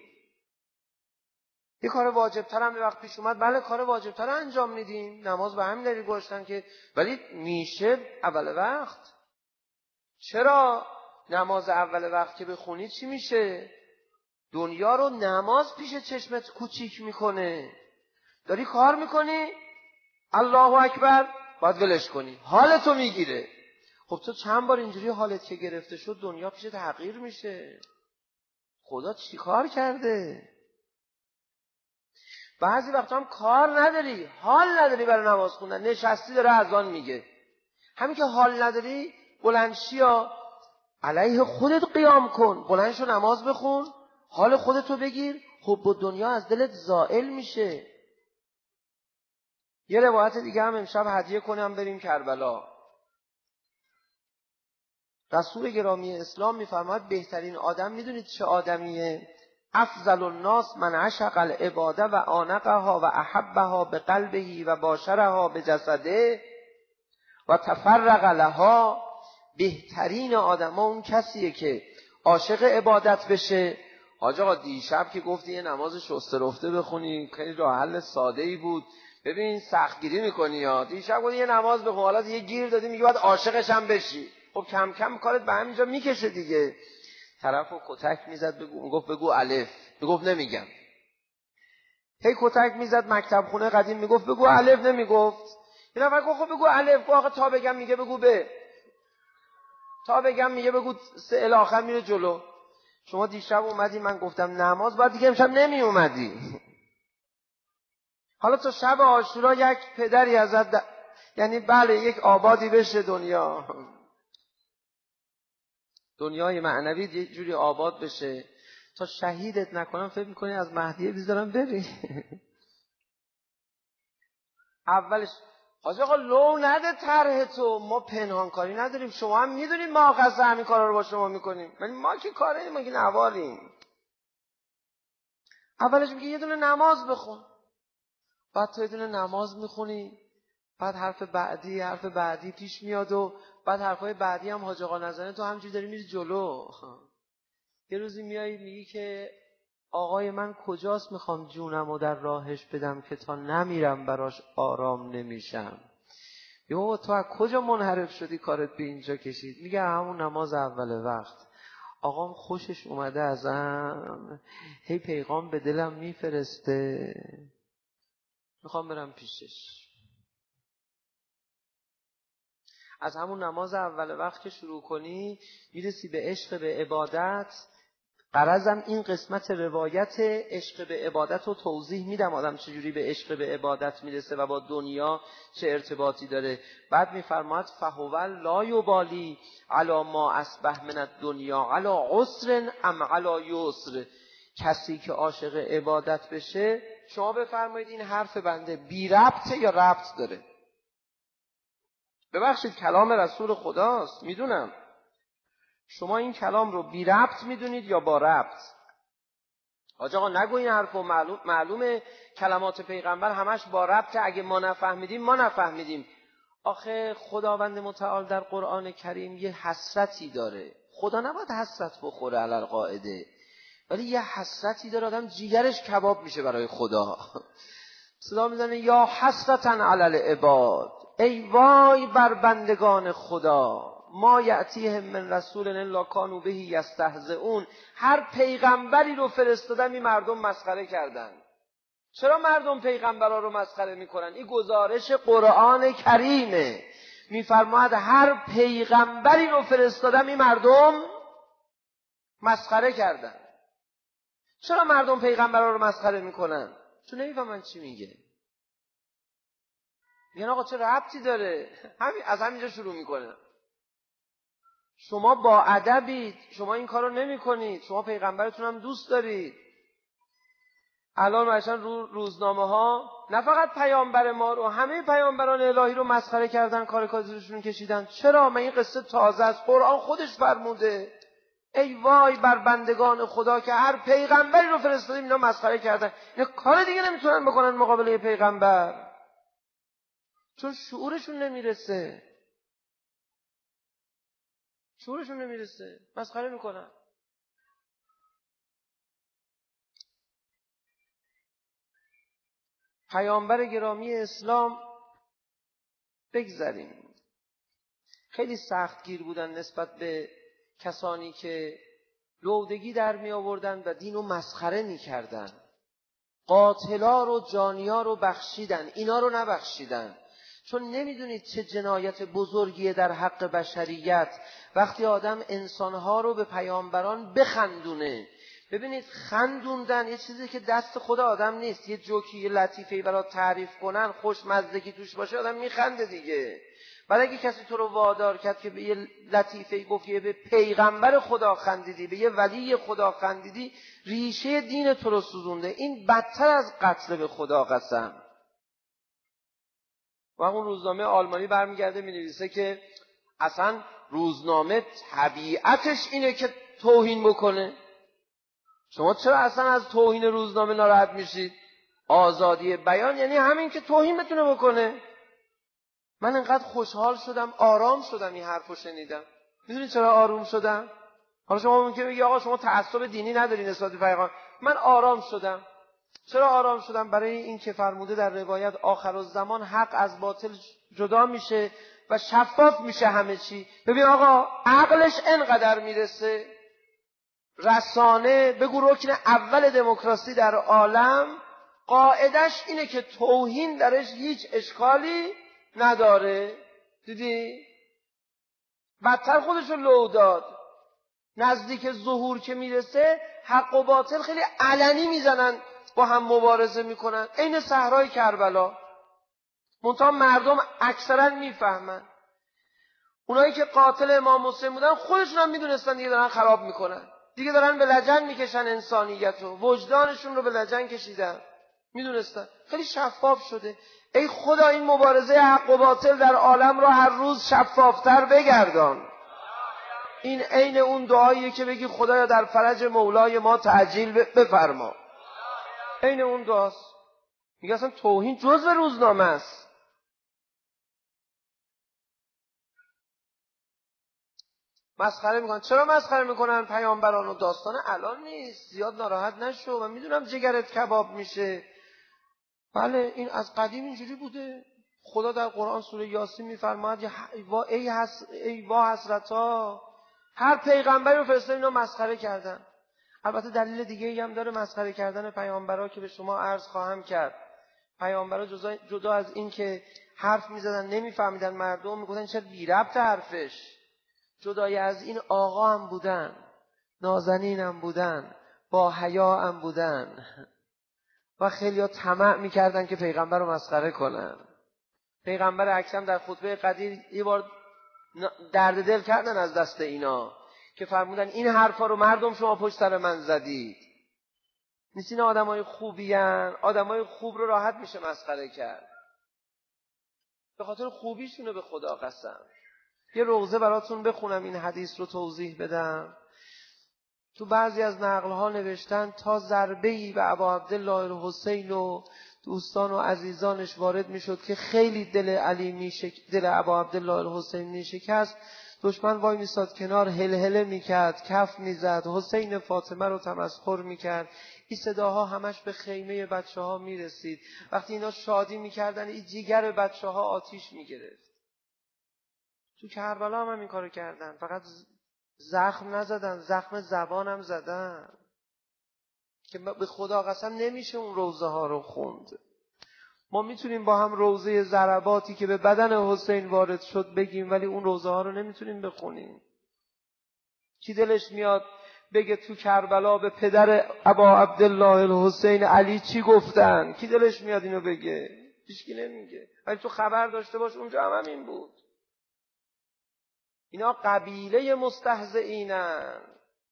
یه کار واجب تر هم به وقت پیش اومد، بله کار واجب تر انجام میدیم. نماز به همین دلیل گذاشتن که ولی میشه اول وقت. چرا؟ نماز اول وقت که بخونی چی میشه؟ دنیا رو نماز پیش چشمت کوچیک میکنه. داری کار میکنی الله اکبر باید ولش کنی، حالتو میگیره. خب تو چند بار اینجوری حالت که گرفته شد دنیا پیش تغییر میشه. خدا چی کار کرده؟ بعضی وقتا هم کار نداری، حال نداری برای نماز خوندن، نشستی داره اذان میگه. همین که حال نداری بلند شیا علیه خودت قیام کن، بلند شو نماز بخون، حال خودتو بگیر، حب و دنیا از دلت زائل میشه. یه روایت دیگه هم امشب هدیه کنم بریم کربلا. رسول گرامی اسلام میفرماید بهترین آدم میدونید چه آدمیه؟ افضل الناس من عشق العباده و آنقها و احبها به قلبه و باشرها به جسده و تفرق لها. بهترین آدم ها اون کسیه که عاشق عبادت بشه. حاج آقا دیشب که گفتی یه نماز شسته رفته بخونی، خیلی راه حل ساده ای بود. ببین سختگیری میکنی یا دیشب گفتی یه نماز بخون، حالا یه گیر دادی میگی باید عاشقش هم بشی. خب کم کم کارت به همینجا میکشه دیگه. طرفو کتک میزد بگو، میگفت بگو الف، میگفت نمیگم. هی کتک میزد مکتب خونه قدیم، میگفت بگو الف، نمیگفت. یه نفر گفت خب بگو الف، گفت آخه تا بگم میگه بگو ب، تا بگم میگه بگو سه الی آخر میره جلو. شما دیشب اومدی من گفتم نماز، بعد دیگه امشب نمی اومدی. حالا تو شب عاشورا یک پدری ازت د... یعنی بله یک آبادی بشه دنیا، دنیای معنوی یه جوری آباد بشه تا شهیدت نکنم فکر میکنی از مهدیه بیزارم بری. اولش حاج آقا لو نده طرح تو، ما پنهان کاری نداریم، شما هم میدونید ما قصد همین کارا رو با شما میکنیم، ولی ما که کاره ما که نواریم. اولش میگه یه دونه نماز بخون، بعد تو یه دونه نماز میخونی، بعد حرف بعدی حرف بعدی پیش میاد و بعد حرفای بعدی هم حاج آقا نزنه، تو همینجوری داری میری جلو. یه روزی میایی میگی که آقای من کجاست، میخوام جونمو در راهش بدم که تا نمیرم براش آرام نمیشم. یو تو از کجا منحرف شدی کارت به اینجا کشید؟ میگه همون نماز اول وقت آقام خوشش اومده ازم، هی پیغام به دلم میفرسته، میخوام برم پیشش. از همون نماز اول وقت که شروع کنی میرسی به عشق به عبادت. غرضم این قسمت روایت عشق به عبادت رو توضیح میدم، آدم چجوری به عشق به عبادت میرسه و با دنیا چه ارتباطی داره. بعد میفرماید فهول لا یبالی علی ما اصبح من الدنیا علی عسر ام علی یسر. کسی که عاشق عبادت بشه، شما بفرمایید این حرف بنده بی ربطه یا ربط داره؟ ببخشید کلام رسول خداست، میدونم شما این کلام رو بی ربط میدونید یا با ربط. حاج آقا نگو این حرفو، معلوم معلومه کلمات پیغمبر همش با ربطه، اگه ما نفهمیدیم ما نفهمیدیم. آخه خداوند متعال در قرآن کریم یه حسرتی داره. خدا نباید حسرت بخوره علی القاعده، ولی یه حسرتی داره آدم جیگرش کباب میشه برای خدا. صدا میزنه یا حسرتن علی العباد، ای وای بر بندگان خدا، ما یأتیهم من رسول الا کانوا به یستهزئون. هر پیغمبری رو فرستادن این مردم مسخره کردن. چرا مردم پیغمبرا رو مسخره میکنن؟ این گزارش قرآن کریمه، میفرماید هر پیغمبری رو فرستادن این مردم مسخره کردن. چرا مردم پیغمبرا رو مسخره میکنن؟ چون نمیفهمن چی میگه. میگن آقا چه ربطی داره؟ همین از همینجا شروع میکنه. شما با ادبید، شما این کارو نمی‌کنید، شما پیغمبرتون هم دوست دارید. الان مثلا رو روزنامه ها نه فقط پیامبر ما رو، همه پیامبران الهی رو مسخره کردن، کاریکاتورشون کشیدن. چرا؟ من این قصه تازه از قرآن خودش فرموده. ای وای بر بندگان خدا که هر پیغمبری رو فرستادیم اینا مسخره کردن. اینا کار دیگه نمیتونن بکنن مقابله پیغمبر، چون شعورشون نمیرسه. شعورشون نمیرسه، مسخره میکنن. پیامبر گرامی اسلام بگذاریم خیلی سختگیر بودن نسبت به کسانی که لودگی در می آوردن و دین رو مسخره می کردن. قاتلا رو جانیا رو بخشیدن، اینا رو نبخشیدن. چون نمیدونید چه جنایت بزرگیه در حق بشریت وقتی آدم انسانها رو به پیامبران بخندونه. ببینید خندوندن یه چیزی که دست خود آدم نیست. یه جوکی یه لطیفه‌ای برای تعریف کنن، خوشمزدگی توش باشه، آدم میخنده دیگه. بعد اگه کسی تو رو وادار کرد که به یه لطیفه‌ای گفتی، به پیغمبر خدا خندیدی، به یه ولی خدا خندیدی، ریشه دین تو رو سوزونده. این بدتر از قتل به خدا قسم. و اون روزنامه آلمانی برمیگرده مینویسه که اصلا روزنامه طبیعتش اینه که توهین بکنه. شما چرا اصلا از توهین روزنامه ناراحت میشید؟ آزادی بیان یعنی همین که توهین بتونه بکنه. من انقدر خوشحال شدم، آرام شدم این حرفو شنیدم. میدونید چرا آروم شدم؟ حالا شما ممکنه بگی آقا شما تعصب دینی نداری نسبت به پیغمبر. من آرام شدم. چرا آرام شدم؟ برای این که فرموده در روایت آخرالزمان حق از باطل جدا میشه و شفاف میشه همه چی. ببین آقا عقلش انقدر میرسه، رسانه بگو رکن اول دموکراسی در عالم، قاعدش اینه که توهین درش هیچ اشکالی نداره. دیدی؟ بدتر خودشو لو داد. نزدیک ظهور که میرسه حق و باطل خیلی علنی میزنن، با هم مبارزه میکنن، عین صحرای کربلا. منتها مردم اکثرا میفهمن. اونایی که قاتل امام حسین بودن خودشون هم میدونستن دیگه دارن خراب میکنن، دیگه دارن به لجن میکشن انسانیت رو، وجدانشون رو به لجن کشیدن، میدونستن. خیلی شفاف شده. ای خدا این مبارزه حق و باطل در عالم رو هر روز شفافتر بگردان. این عین اون دعاییه که بگی خدایا در فرج مولای ما تعجیل بفرما. عین اون دعاست. میگه اصلا توهین جزء روزنامه است. مسخره میکنن. چرا مسخره میکنن پیامبران و داستان الان نیست، زیاد ناراحت نشو، من میدونم جگرت کباب میشه. بله این از قدیم اینجوری بوده. خدا در قرآن سوره یاسین میفرماید ای حس... ای وا حسرتا، هر پیغمبری رو فرستاد اینا مسخره کردن. البته دلیل دیگه ای هم داره مسخره کردن پیامبرا که به شما عرض خواهم کرد. پیامبرا جدا, جدا از این که حرف میزدن نمیفهمیدن مردم، میگفتن چه بی ربط حرفش، جدای از این آقا هم بودن، نازنین هم بودن، با حیا هم بودن و خیلی ها طمع میکردن که پیغمبر رو مسخره کنن. پیغمبر اکرم در خطبه قدیر یه بار درد دل کردن از دست اینا که فرمودن این حرفا رو مردم شما پشت سر من زدید. نیست اینا آدمای خوبی هن. آدمای خوب رو راحت میشه مسخره کرد، به خاطر خوبیشونه به خدا قسم. یه روزه براتون بخونم این حدیث رو توضیح بدم. تو بعضی از نقل‌ها نوشتن تا ضربه‌ای به ابا عبدالله الحسین و دوستان و عزیزانش وارد میشد که خیلی دل علی میشک دل ابا عبدالله الحسین میشکست، دشمن وای میستاد کنار، هلهله میکرد، کف میزد، حسین فاطمه رو تمسخر میکرد. این صداها همش به خیمه بچه‌ها میرسید. وقتی اینا شادی میکردن این جیگر بچه‌ها آتیش میگرفت. تو کربلا هم, هم این کارو کردن، فقط زخم نزدن، زخم زبانم زدن که به خدا قسم نمیشه اون روزه ها رو خوند. ما میتونیم با هم روزه ضرباتی که به بدن حسین وارد شد بگیم، ولی اون روزه ها رو نمیتونیم بخونیم. کی دلش میاد بگه تو کربلا به پدر ابا عبدالله الحسین علی چی گفتن؟ کی دلش میاد اینو بگه؟ هیچکی نمیگه. ولی تو خبر داشته باش اونجا هم همین بود. اینا قبیله مستهزئینن.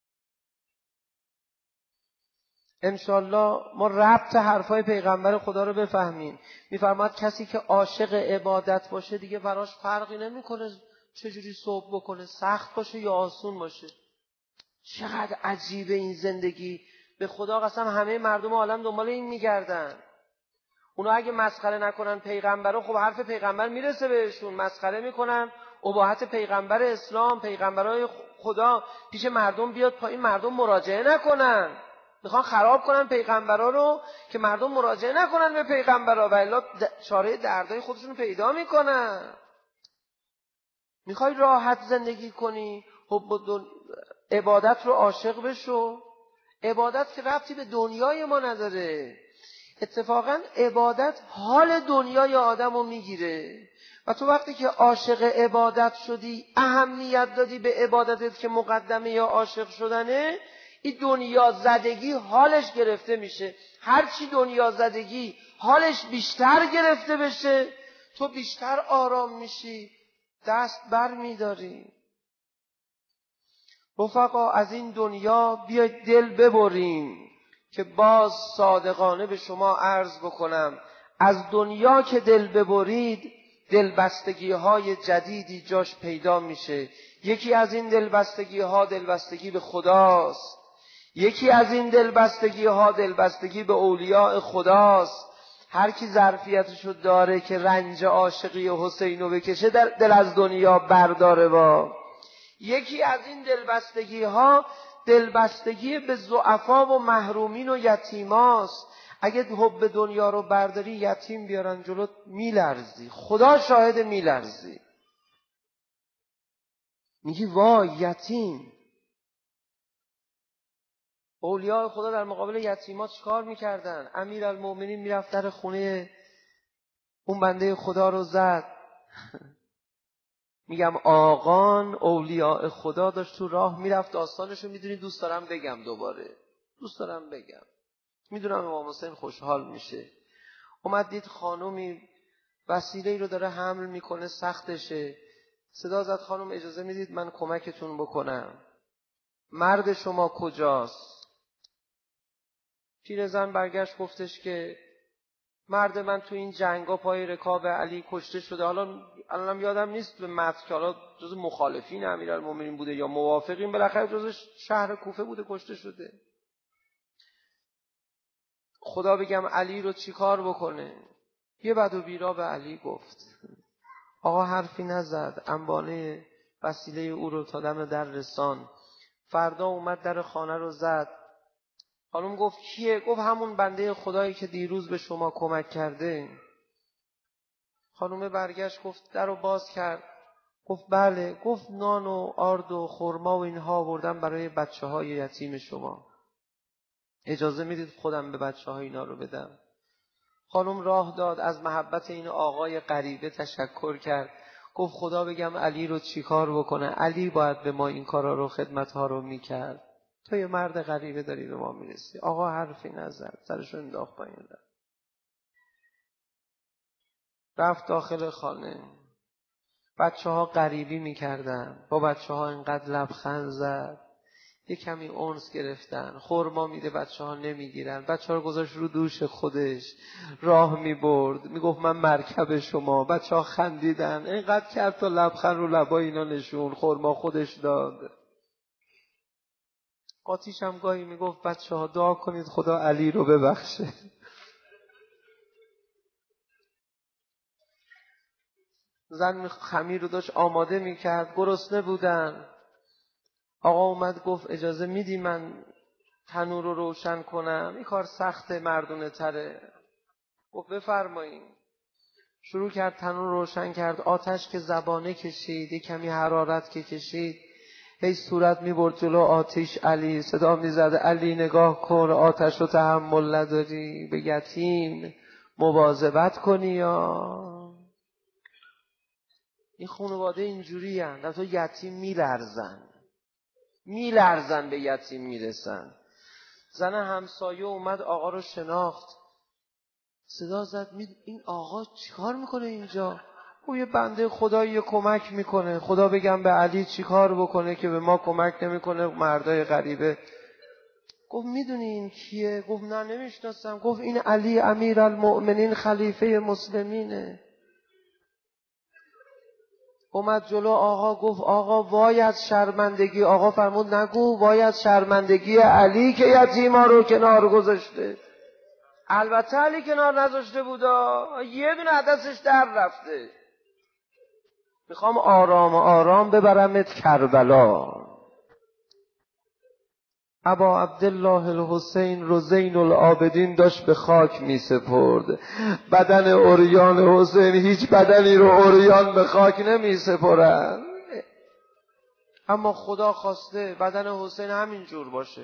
انشالله ما ربط حرفای پیغمبر خدا رو بفهمیم. میفرماد کسی که عاشق عبادت باشه دیگه براش فرقی نمیکنه چجوری صبح بکنه، سخت باشه یا آسون باشه. چقدر عجیبه این زندگی. به خدا قسم همه مردم عالم دنبال این میگردن. اونا اگه مسخره نکنن پیغمبرو، خب حرف پیغمبر میرسه بهشون، مسخره میکنن. اباحت پیغمبر اسلام، پیغمبرای خدا پیش مردم بیاد پایین، مردم مراجعه نکنن. میخوان خراب کنن پیغمبرا رو که مردم مراجعه نکنن به پیغمبرا و الا چاره دردای خودشون پیدا میکنن. میخوای راحت زندگی کنی، حب دن... عبادت رو عاشق بشو. عبادت که ربطی به دنیای ما نداره. اتفاقا عبادت حال دنیای آدم رو میگیره و تو وقتی که عاشق عبادت شدی، اهمیت دادی به عبادتت که مقدمه یا عاشق شدنه، این دنیا زدگی حالش گرفته میشه. هرچی دنیا زدگی حالش بیشتر گرفته بشه تو بیشتر آرام میشی، دست بر میداری. رفقا از این دنیا بیاید دل ببریم که باز صادقانه به شما عرض بکنم، از دنیا که دل ببرید دلبستگی های جدیدی جاش پیدا میشه. یکی از این دلبستگی ها دلبستگی به خداست. یکی از این دلبستگی ها دلبستگی به اولیاء خداست. هر کی ظرفیتشو داره که رنج عاشقی حسینو بکشه در دل از دنیا برداره. با یکی از این دلبستگی ها دلبستگی به ضعفا و محرومین و یتیماست. اگه حب دنیا رو برداری یتیم بیارن جلوت میلرزی، خدا شاهد میلرزی، میگی وای یتیم. اولیاء خدا در مقابل یتیمات چیکار میکردن؟ امیرالمومنین میرفت در خونه اون بنده خدا رو زد. میگم آقان اولیاء خدا داشت تو راه میرفت، داستانشو میدونی، دوست دارم بگم دوباره، دوست دارم بگم، میدونم امام حسین خوشحال میشه. اومد دید خانومی وسیله‌ای رو داره حمل میکنه، سختشه. صدا زد خانم اجازه میدید من کمکتون بکنم، مرد شما کجاست؟ پیرزن برگشت گفتش که مرد من تو این جنگا پای رکاب علی کشته شده. حالا الانم یادم نیست به متن که حالا جز مخالفین امیرالمومنین بوده یا موافقین، بالاخره جز شهر کوفه بوده کشته شده. خدا بگم علی رو چی کار بکنه. یه بد و بیرا به علی گفت. آقا حرفی نزد، انبانه وسیله او رو تا دم در رسان. فردا اومد در خانه رو زد. خانم گفت کیه؟ گفت همون بنده خدایی که دیروز به شما کمک کرده. خانم برگشت گفت در رو باز کرد. گفت بله. گفت نان و آرد و خرما و اینها آوردم برای بچه های یتیم شما، اجازه میدید خودم به بچه های اینا رو بدم؟ خانم راه داد، از محبت این آقای غریبه تشکر کرد. گفت خدا بگم علی رو چی کار بکنه؟ علی باید به ما این کارا رو، خدمت ها رو میکرد. تو یه مرد غریبه داری به ما میرسی. آقا حرفی نزد، سرشو انداخت پایین. رفت داخل خانه. بچه ها غریبی میکردن، با بچه ها اینقدر لبخند زد، یه کمی اونس گرفتن. خورما میده بچه ها نمیگیرن. بچه ها رو گذاشت رو دوش خودش، راه میبرد، میگفت من مرکب شما. بچه ها خندیدن، اینقدر کرد تا لبخند رو لبای اینا نشون. خورما خودش داد. قاطیش هم گاهی میگفت بچه ها دعا کنید خدا علی رو ببخشه. زن خمیر رو داشت آماده میکرد، گرسنه بودن. آقا اومد گفت اجازه میدی من تنور رو روشن کنم؟ این کار سخت مردونه تره. گفت بفرمایید. شروع کرد تنور روشن کرد. آتش که زبانه کشید، یه کمی حرارت که کشید، هی صورت میبرد جلو آتش علی، صدا میزد علی نگاه کن، آتش رو تحمل نداری، به یتیم مواظبت کنی. یا این خانواده اینجوری هستند، تو یتیم میلرزن میلرزن به یتیم میرسن. زن همسایه اومد، آقا رو شناخت، صدا زد این آقا چیکار میکنه اینجا؟ او یه بنده خدایی کمک میکنه. خدا بگم به علی چیکار بکنه که به ما کمک نمیکنه؟ مردای غریبه. گفت میدونی این کیه؟ گفت نه نمیشناسم. گفت این علی امیرالمؤمنین خلیفه مسلمینه. اومد جلو آقا، گفت آقا وای از شرمندگی. آقا فرمود نگو، وای از شرمندگی علی که یتیما رو کنار گذاشته. البته علی کنار نذاشته بودا، یه دونه عدسش در رفته. میخوام آرام آرام ببرمت کربلا. ابا عبدالله الحسین رو زین العابدین داشت به خاک می سپرد. بدن عریان حسین هیچ بدنی رو عریان به خاک نمی سپرن، اما خدا خواسته بدن حسین همین جور باشه.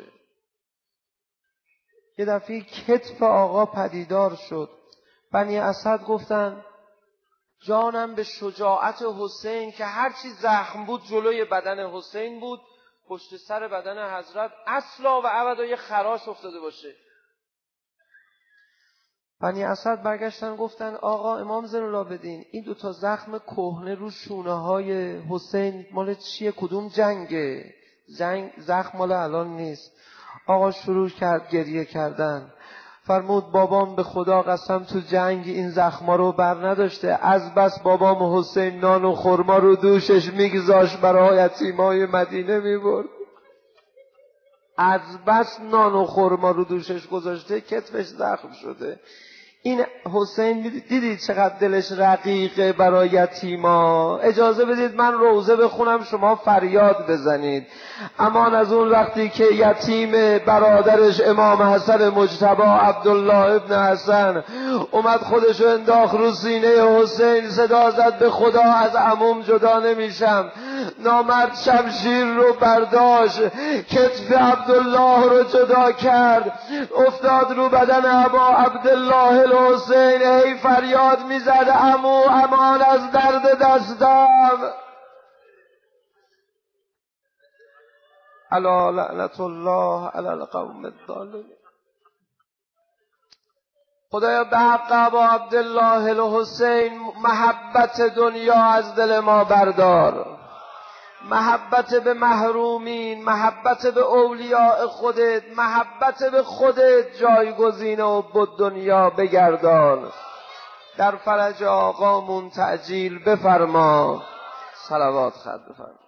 یه دفعه کتف آقا پدیدار شد. بنی اسد گفتن جانم به شجاعت حسین که هرچی زخم بود جلوی بدن حسین بود، پشت سر بدن حضرت اصلا و ابدا یه خراش افتاده باشه. بنی اسد برگشتن گفتن آقا امام زین العابدین، این دوتا زخم کهنه رو شونه های حسین مال چیه؟ کدوم جنگه؟ جنگ زخم مال الان نیست. آقا شروع کرد گریه کردن. فرمود بابام به خدا قسم تو جنگ این زخما رو بر نداشته، از بس بابام حسین نان و خرما رو دوشش میگذاشت برای یتیمای مدینه میبرد. از بس نان و خرما رو دوشش گذاشته کتفش زخم شده. این حسین دیدید چقدر دلش رقیقه برای یتیما. اجازه بدید من روزه بخونم شما فریاد بزنید. امان از اون وقتی که یتیم برادرش امام حسن مجتبی عبدالله ابن حسن اومد خودشو انداخت رو سینه حسین، صدا زد به خدا از عموم جدا نمیشم. نامرد شمشیر رو برداشت، کتف عبدالله رو جدا کرد، افتاد رو بدن ابا عبدالله حسین. ای فریاد میزد عمو امان از درد دستم. الا لعنت الله علی القوم الظالمین. خدایا به حق ابا عبدالله الحسین محبت دنیا از دل ما بردار، محبت به محرومین، محبت به اولیاء خودت، محبت به خودت جایگزین و بود دنیا بگردان. در فرج آقامون تعجیل بفرما. صلوات خد بفرما.